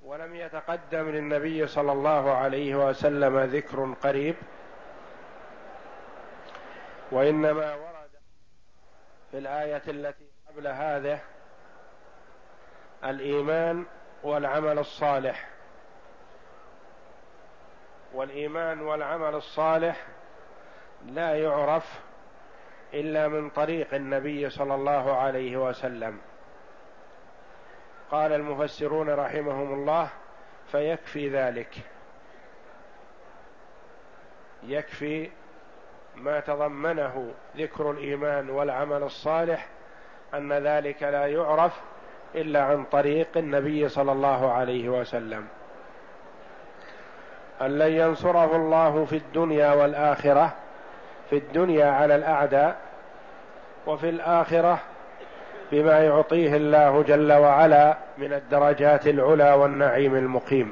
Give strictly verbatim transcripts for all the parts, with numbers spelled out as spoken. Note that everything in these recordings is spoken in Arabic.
ولم يتقدم للنبي صلى الله عليه وسلم ذكر قريب، وإنما ورد في الآية التي قبل هذه الإيمان والعمل الصالح. والإيمان والعمل الصالح لا يعرف إلا من طريق النبي صلى الله عليه وسلم. قال المفسرون رحمهم الله: فيكفي ذلك، يكفي ما تضمنه ذكر الإيمان والعمل الصالح أن ذلك لا يعرف إلا عن طريق النبي صلى الله عليه وسلم. أن لن ينصره الله في الدنيا والآخرة، في الدنيا على الأعداء، وفي الآخرة بما يعطيه الله جل وعلا من الدرجات العلى والنعيم المقيم.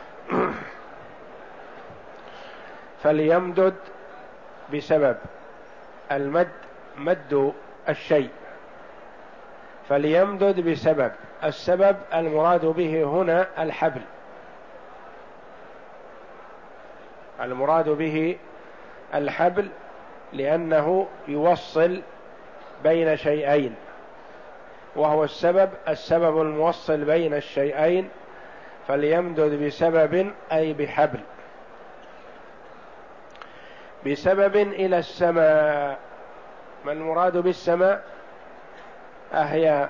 فليمدد بسبب المد، مد الشيء، فليمدد بسبب. السبب المراد به هنا الحبل، المراد به الحبل لأنه يوصل بين شيئين، وهو السبب السبب الموصل بين الشيئين. فليمدد بسبب أي بحبل، بسبب إلى السماء. ما المراد بالسماء؟ أهي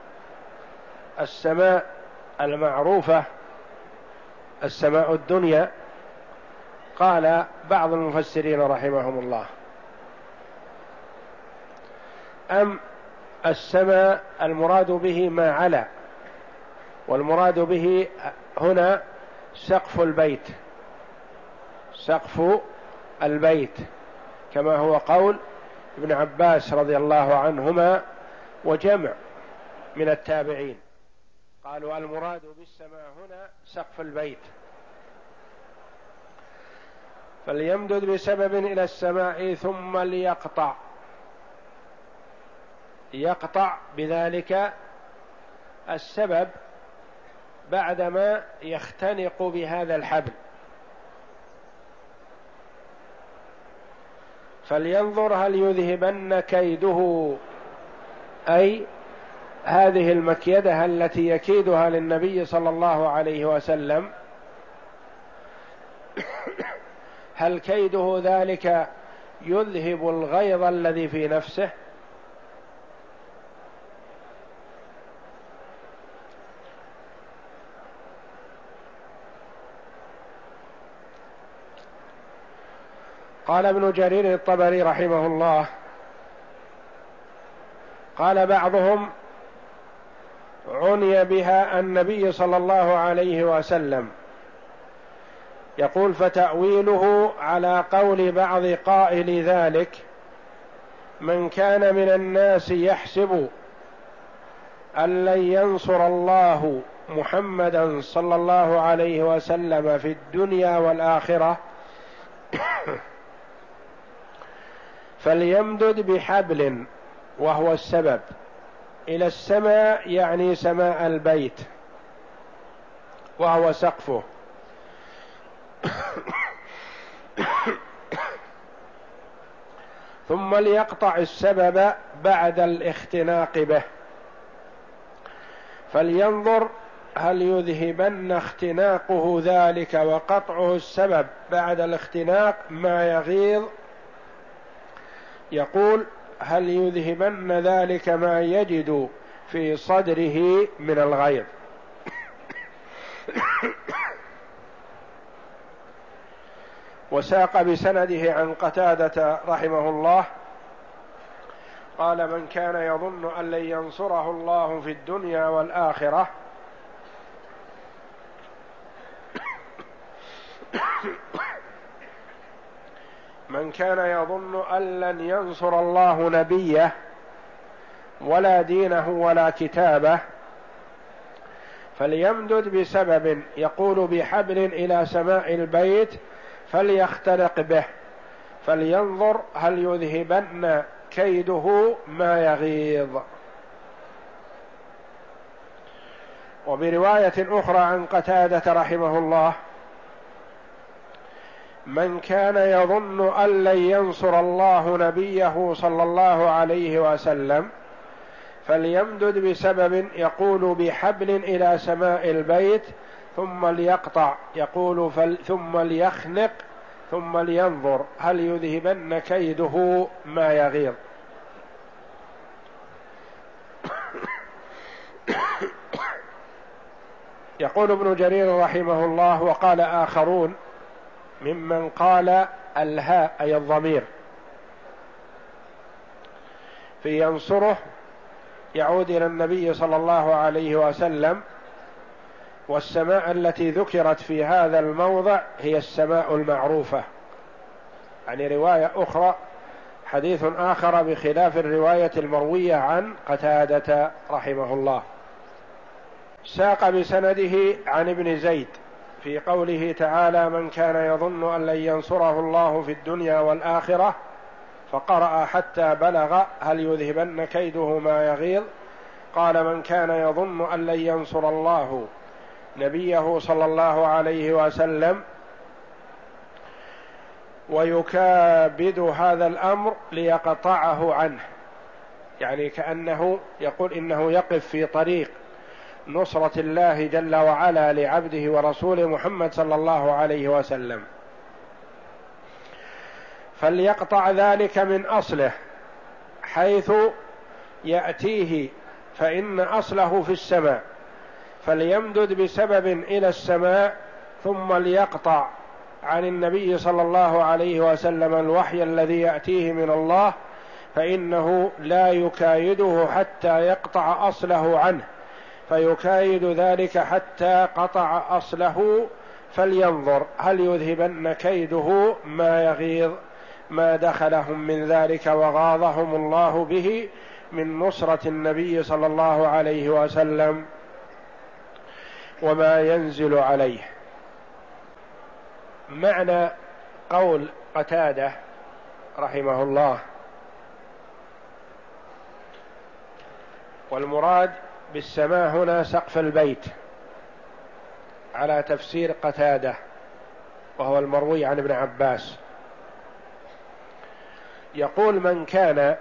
السماء المعروفة، السماء الدنيا. قال بعض المفسرين رحمهم الله: أم السماء المراد به ما علا، والمراد به هنا سقف البيت، سقف البيت، كما هو قول ابن عباس رضي الله عنهما وجمع من التابعين، قالوا المراد بالسماء هنا سقف البيت. فليمدد بسبب إلى السماء ثم ليقطع، يقطع بذلك السبب بعدما يختنق بهذا الحبل. فلينظر هل يذهبن كيده، أي هذه المكيدة التي يكيدها للنبي صلى الله عليه وسلم، هل كيده ذلك يذهب الغيظ الذي في نفسه؟ قال ابن جرير الطبري رحمه الله: قال بعضهم عني بها النبي صلى الله عليه وسلم. يقول: فتأويله على قول بعض قائل ذلك من كان من الناس يحسب أن لن ينصر الله محمدا صلى الله عليه وسلم في الدنيا والآخرة فليمدد بحبل، وهو السبب، إلى السماء، يعني سماء البيت، وهو سقفه. ثم ليقطع السبب بعد الاختناق به، فلينظر هل يذهبن اختناقه ذلك وقطعه السبب بعد الاختناق ما يغيظ. يقول: هل يذهبن ذلك ما يجد في صدره من الغيظ. وساق بسنده عن قتادة رحمه الله قال: من كان يظن أن لن ينصره الله في الدنيا والآخرة من كان يظن أن لن ينصر الله نبيه ولا دينه ولا كتابه فليمدد بسبب، يقول بحبل إلى سماء البيت، فليخترق به، فلينظر هل يذهبن كيده ما يغيظ. وبرواية أخرى عن قتادة رحمه الله: من كان يظن أن لن ينصر الله نبيه صلى الله عليه وسلم فليمدد بسبب، يقول بحبل إلى سماء البيت ثم ليقطع، يقول فل ثم ليخنق ثم لينظر هل يذهبن كيده ما يغيظ. يقول ابن جرير رحمه الله: وقال آخرون ممن قال الهاء أي الضمير في ينصره يعود إلى النبي صلى الله عليه وسلم، والسماء التي ذكرت في هذا الموضع هي السماء المعروفة، يعني رواية أخرى حديث آخر بخلاف الرواية المروية عن قتادة رحمه الله. ساق بسنده عن ابن زيد في قوله تعالى: من كان يظن أن لن ينصره الله في الدنيا والآخرة، فقرأ حتى بلغ هل يذهبن كيده ما يغيظ، قال: من كان يظن أن لن ينصر الله نبيه صلى الله عليه وسلم ويكابد هذا الأمر ليقطعه عنه، يعني كأنه يقول إنه يقف في طريق نصرة الله جل وعلا لعبده ورسوله محمد صلى الله عليه وسلم، فليقطع ذلك من أصله حيث يأتيه، فإن أصله في السماء، فليمدد بسبب إلى السماء ثم ليقطع عن النبي صلى الله عليه وسلم الوحي الذي يأتيه من الله، فإنه لا يكايده حتى يقطع أصله عنه، فيكايد ذلك حتى قطع أصله، فلينظر هل يذهبن كيده ما يغيظ ما دخلهم من ذلك وغاضهم الله به من نصرة النبي صلى الله عليه وسلم وما ينزل عليه. معنى قول قتادة رحمه الله: والمراد بالسماء هنا سقف البيت، على تفسير قتادة وهو المروي عن ابن عباس. يقول: من كان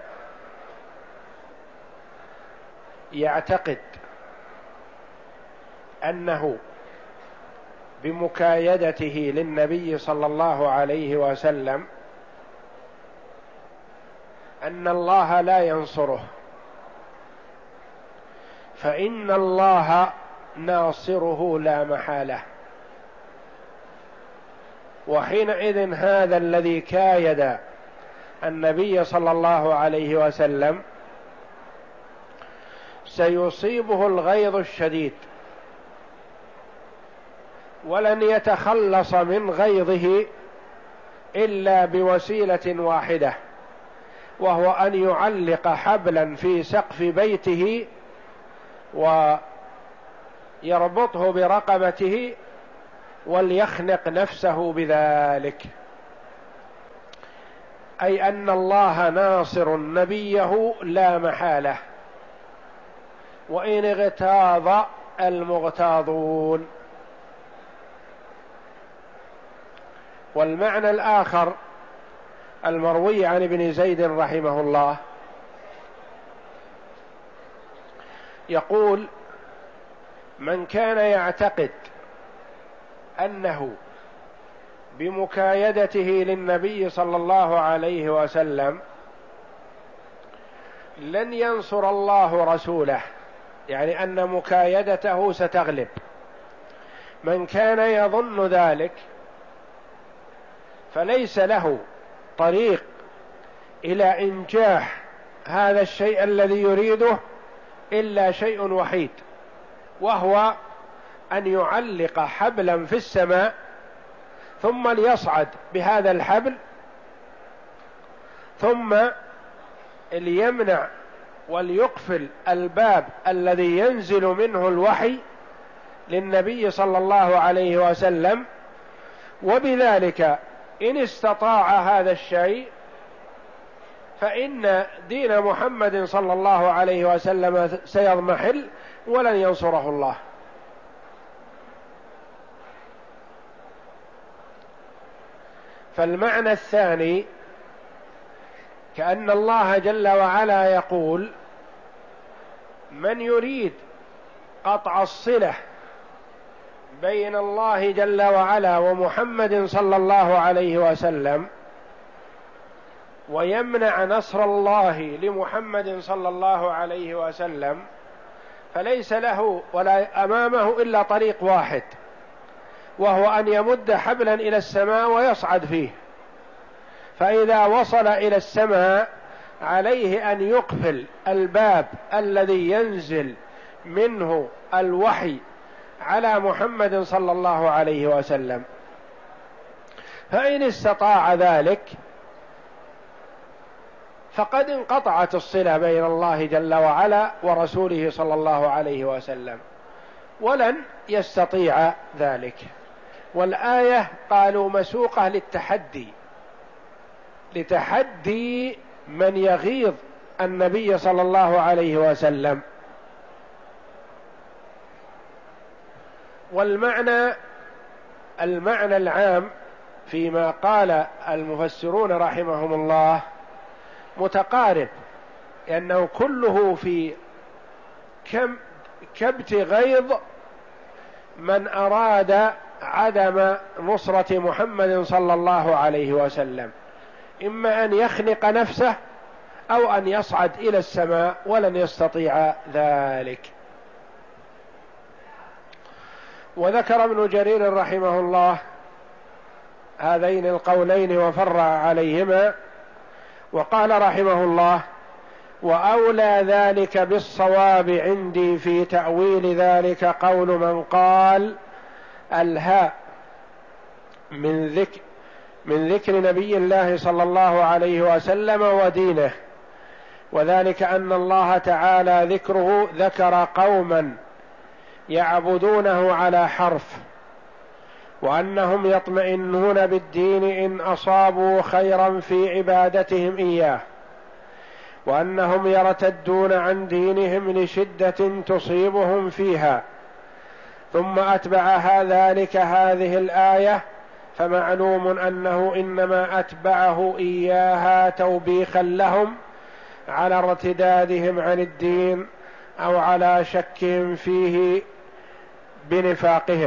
يعتقد أنه بمكايدته للنبي صلى الله عليه وسلم أن الله لا ينصره، فإن الله ناصره لا محالة، وحينئذ هذا الذي كايد النبي صلى الله عليه وسلم سيصيبه الغيظ الشديد، ولن يتخلص من غيظه إلا بوسيلة واحدة، وهو أن يعلق حبلا في سقف بيته ويربطه برقبته وليخنق نفسه بذلك، أي أن الله ناصر نبيه لا محالة، وإن اغتاظ المغتاظون. والمعنى الآخر المروي عن ابن زيد رحمه الله يقول: من كان يعتقد أنه بمكايدته للنبي صلى الله عليه وسلم لن ينصر الله رسوله، يعني أن مكايدته ستغلب، من كان يظن ذلك فليس له طريق إلى إنجاح هذا الشيء الذي يريده إلا شيء وحيد، وهو أن يعلق حبلا في السماء ثم ليصعد بهذا الحبل، ثم ليمنع وليقفل الباب الذي ينزل منه الوحي للنبي صلى الله عليه وسلم، وبذلك إن استطاع هذا الشيء فإن دين محمد صلى الله عليه وسلم سيضمحل ولن ينصره الله. فالمعنى الثاني كأن الله جل وعلا يقول: من يريد قطع الصلة بين الله جل وعلا ومحمد صلى الله عليه وسلم ويمنع نصر الله لمحمد صلى الله عليه وسلم، فليس له ولا أمامه إلا طريق واحد، وهو أن يمد حبلا إلى السماء ويصعد فيه. فإذا وصل إلى السماء عليه أن يقفل الباب الذي ينزل منه الوحي على محمد صلى الله عليه وسلم. فإن استطاع ذلك فقد انقطعت الصلة بين الله جل وعلا ورسوله صلى الله عليه وسلم، ولن يستطيع ذلك. والآية قالوا مسوقة للتحدي، لتحدي من يغيظ النبي صلى الله عليه وسلم. والمعنى المعنى العام فيما قال المفسرون رحمهم الله متقارب، لأنه كله في كم كبت غيظ من أراد عدم نصرة محمد صلى الله عليه وسلم، إما أن يخنق نفسه أو أن يصعد إلى السماء، ولن يستطيع ذلك. وذكر ابن جرير رحمه الله هذين القولين وفرع عليهما، وقال رحمه الله: وأولى ذلك بالصواب عندي في تأويل ذلك قول من قال الهاء من ذكر من ذكر نبي الله صلى الله عليه وسلم ودينه، وذلك أن الله تعالى ذكره ذكر قوما يعبدونه على حرف، وأنهم يطمئنون بالدين إن أصابوا خيرا في عبادتهم إياه، وأنهم يرتدون عن دينهم لشدة تصيبهم فيها. ثم أتبعها ذلك هذه الآية، فمعلوم أنه إنما أتبعه إياها توبيخا لهم على ارتدادهم عن الدين أو على شكهم فيه بنفاقهم،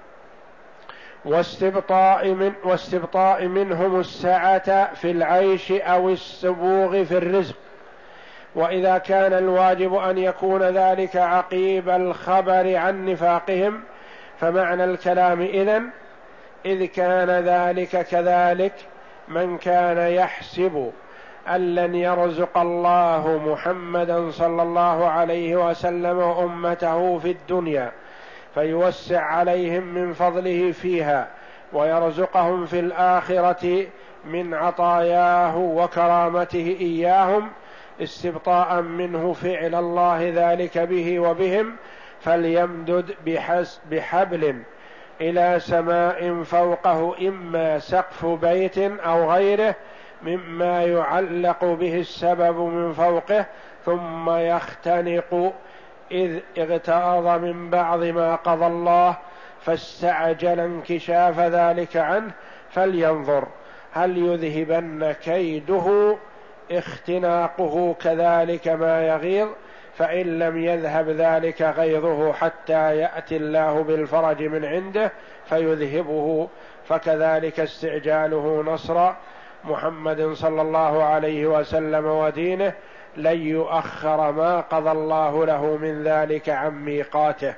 واستبطاء, من واستبطاء منهم السعة في العيش أو السبوغ في الرزق. وإذا كان الواجب أن يكون ذلك عقيب الخبر عن نفاقهم، فمعنى الكلام إذن إذ كان ذلك كذلك من كان يحسب أن لن يرزق الله محمدا صلى الله عليه وسلم وأمته في الدنيا فيوسع عليهم من فضله فيها ويرزقهم في الآخرة من عطاياه وكرامته إياهم، استبطاء منه فعل الله ذلك به وبهم، فليمدد بحبل إلى سماء فوقه، إما سقف بيت أو غيره مما يعلق به السبب من فوقه، ثم يختنق إذ اغتاظ من بعض ما قضى الله فاستعجل انكشاف ذلك عنه، فلينظر هل يذهبن كيده اختناقه كذلك ما يغيظ، فإن لم يذهب ذلك غيظه حتى يأتي الله بالفرج من عنده فيذهبه، فكذلك استعجاله نصر محمد صلى الله عليه وسلم ودينه لن يؤخر ما قضى الله له من ذلك عن ميقاته،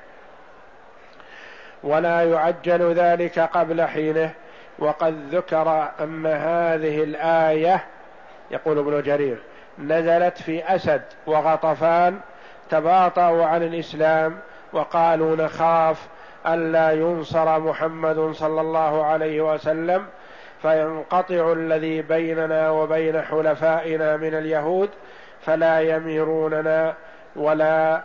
ولا يعجل ذلك قبل حينه. وقد ذكر أن هذه الآية، يقول ابن جرير، نزلت في أسد وغطفان تباطؤوا عن الإسلام وقالوا نخاف ألا ينصر محمد صلى الله عليه وسلم فينقطع الذي بيننا وبين حلفائنا من اليهود فلا يميروننا ولا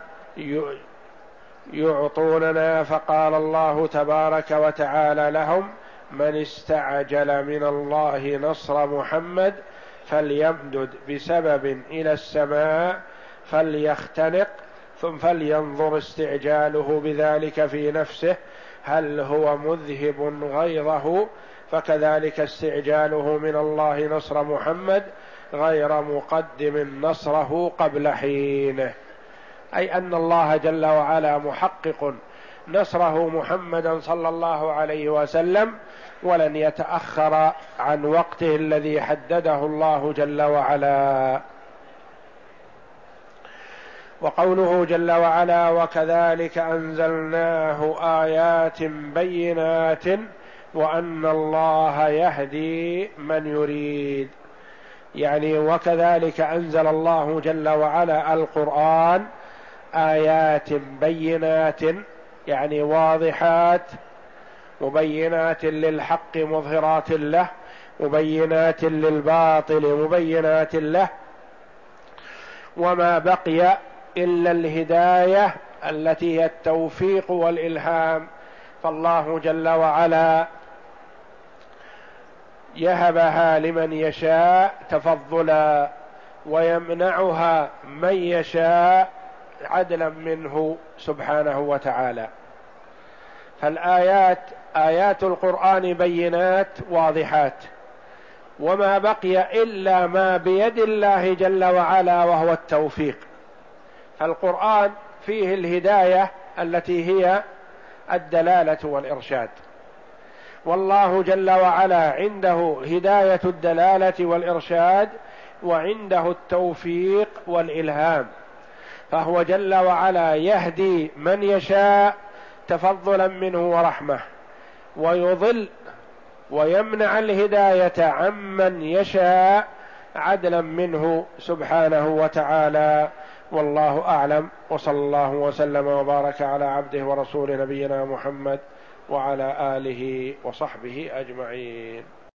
يعطوننا، فقال الله تبارك وتعالى لهم: من استعجل من الله نصر محمد فليمدد بسبب إلى السماء فليختنق، ثم فلينظر استعجاله بذلك في نفسه هل هو مذهب غيظه فكذلك استعجاله من الله نصر محمد غير مقدم نصره قبل حينه، أي أن الله جل وعلا محقق نصره محمدا صلى الله عليه وسلم، ولن يتأخر عن وقته الذي حدده الله جل وعلا. وقوله جل وعلا: وكذلك أنزلناه آيات بينات وأن الله يهدي من يريد، يعني وكذلك أنزل الله جل وعلا القرآن آيات بينات، يعني واضحات مبينات للحق مظهرات له، مبينات للباطل مبينات له، وما بقي إلا الهداية التي هي التوفيق والإلهام، فالله جل وعلا يهبها لمن يشاء تفضلا ويمنعها من يشاء عدلا منه سبحانه وتعالى. فالآيات آيات القرآن بينات واضحات، وما بقي إلا ما بيد الله جل وعلا وهو التوفيق. فالقرآن فيه الهداية التي هي الدلالة والإرشاد، والله جل وعلا عنده هداية الدلالة والإرشاد وعنده التوفيق والإلهام، فهو جل وعلا يهدي من يشاء تفضلا منه ورحمة، ويضل ويمنع الهداية عمن يشاء عدلا منه سبحانه وتعالى. والله أعلم، وصلى الله وسلم وبارك على عبده ورسول نبينا محمد وعلى آله وصحبه أجمعين.